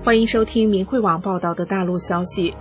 欢迎收听明慧网报道的大陆消息。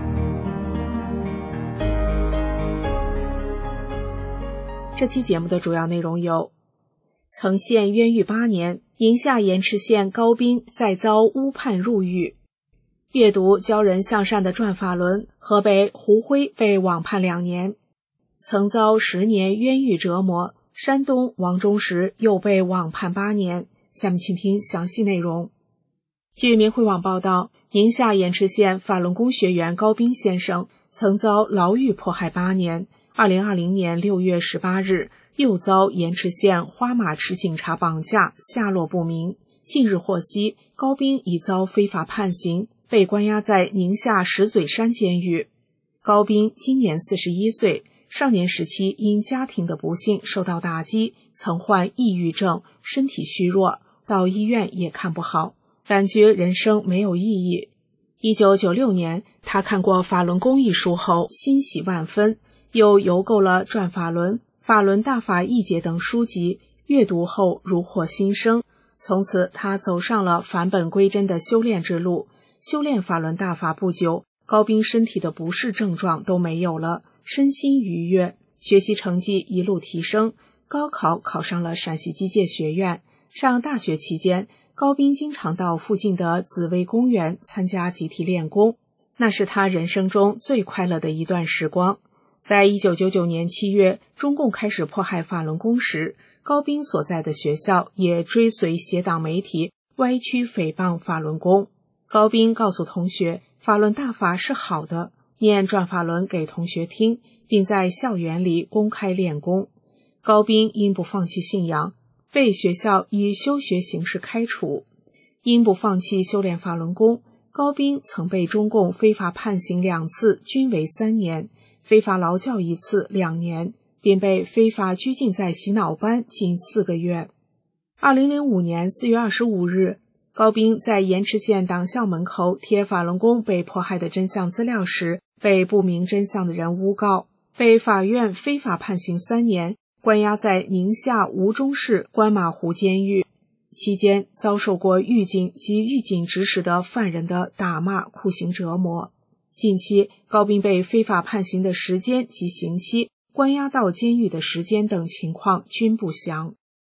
这期节目的主要内容有：曾陷冤狱8年，宁夏盐池县高斌再遭诬判入狱；阅读教人向善的转法轮，河北胡辉被网判2年；曾遭10年冤狱折磨，山东王忠实又被网判8年。下面请听详细内容。据明慧网报道，宁夏盐池县法轮功学员高斌先生曾遭牢狱迫害8年，2020年6月18日又遭盐池县花马池警察绑架，下落不明。近日获悉，高斌已遭非法判刑，被关押在宁夏石嘴山监狱。高斌今年41岁，少年时期因家庭的不幸受到打击，曾患抑郁症，身体虚弱，到医院也看不好，感觉人生没有意义。1996年，他看过《法轮功》一书后欣喜万分，又邮购了《转法轮》《法轮大法译解》等书籍，阅读后如获新生。从此他走上了返本归真的修炼之路。修炼法轮大法不久，高斌身体的不适症状都没有了，身心愉悦，学习成绩一路提升，高考考上了陕西机械学院。上大学期间，高斌经常到附近的紫薇公园参加集体练功，那是他人生中最快乐的一段时光。在1999年7月，中共开始迫害法轮功时，高斌所在的学校也追随邪党媒体歪曲诽谤法轮功。高斌告诉同学，法轮大法是好的，念转法轮给同学听，并在校园里公开练功。高斌因不放弃信仰，被学校以休学形式开除。因不放弃修炼法轮功，高斌曾被中共非法判刑2次，均为3年，非法劳教1次2年，并被非法拘禁在洗脑班近4个月。2005年4月25日，高斌在盐池县党校门口贴法轮功被迫害的真相资料时，被不明真相的人诬告，被法院非法判刑3年，关押在宁夏吴忠市关马湖监狱。期间遭受过狱警及狱警指使的犯人的打骂、酷刑折磨。近期高斌被非法判刑的时间及刑期、关押到监狱的时间等情况均不详。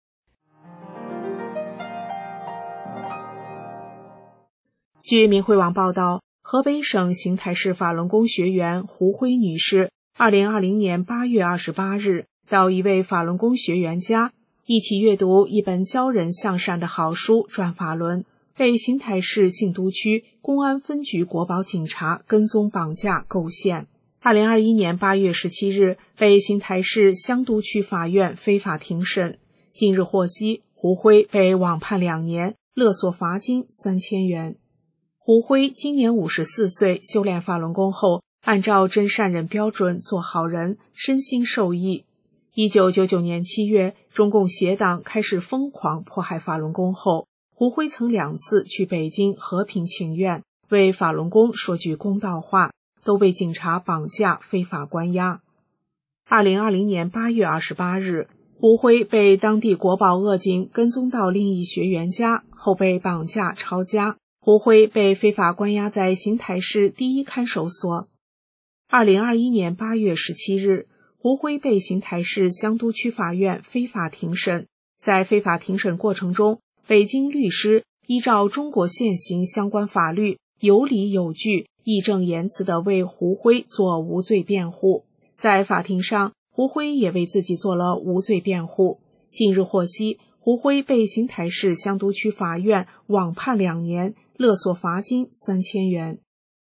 据明慧网报道，河北省邢台市法轮功学员胡辉女士2020年8月28日到一位法轮功学员家，一起阅读一本教人向善的好书《转法轮》，被邢台市信都区公安分局国保警察跟踪绑架构陷。2021年8月17日被邢台市香都区法院非法庭审。近日获悉，胡辉被网判2年，勒索罚金3000元。胡辉今年54岁，修炼法轮功后，按照真善人标准做好人，身心受益。1999年7月，中共邪党开始疯狂迫害法轮功后，胡辉曾2次去北京和平请愿，为法轮功说句公道话，都被警察绑架非法关押。2020年8月28日，胡辉被当地国保恶警跟踪到另一学员家，后被绑架抄家。胡辉被非法关押在邢台市第1看守所。2021年8月17日，胡辉被邢台市香都区法院非法庭审。在非法庭审过程中，北京律师依照中国现行相关法律，有理有据、义正言辞地为胡辉做无罪辩护。在法庭上，胡辉也为自己做了无罪辩护。近日获悉，胡辉被邢台市香都区法院网判2年，勒索罚金3000元。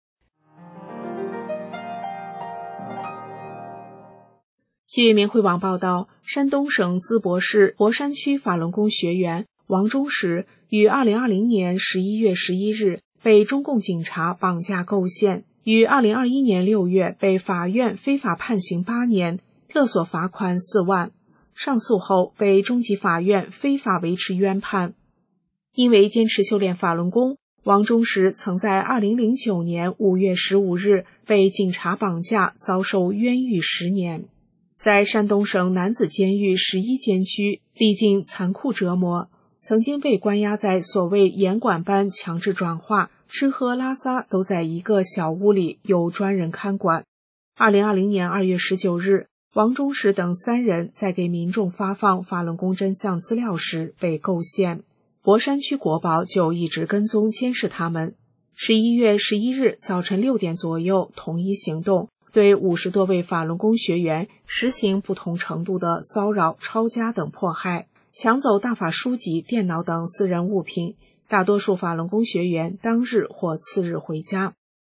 据明慧网报道，山东省淄博市博山区法轮功学员王忠实于2020年11月11日被中共警察绑架构陷，于2021年6月被法院非法判刑8年，勒索罚款4万。上诉后被中级法院非法维持冤判。因为坚持修炼法轮功，王忠实曾在2009年5月15日被警察绑架，遭受冤狱10年。在山东省男子监狱11监区历经残酷折磨，曾经被关押在所谓严管班强制转化吃喝拉撒都在一个小屋里，有专人看管。2020年2月19日，王忠实等3人在给民众发放法轮功真相资料时被构陷，佛山区国保就一直跟踪监视他们。11月11日早晨6点左右，统一行动，对50多位法轮功学员实行不同程度的骚扰、抄家等迫害，抢走大法书籍、电脑等私人物品。大多数法轮功学员当日或次日回家。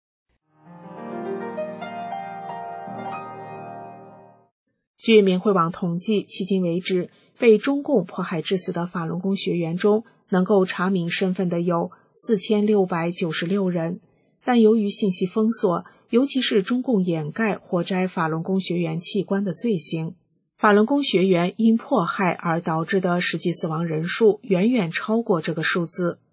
据明慧网统计，迄今为止，被中共迫害致死的法轮功学员中，能够查明身份的有4696人，但由于信息封锁，尤其是中共掩盖或摘法轮功学员器官的罪行，法轮功学员因迫害而导致的实际死亡人数远远超过这个数字。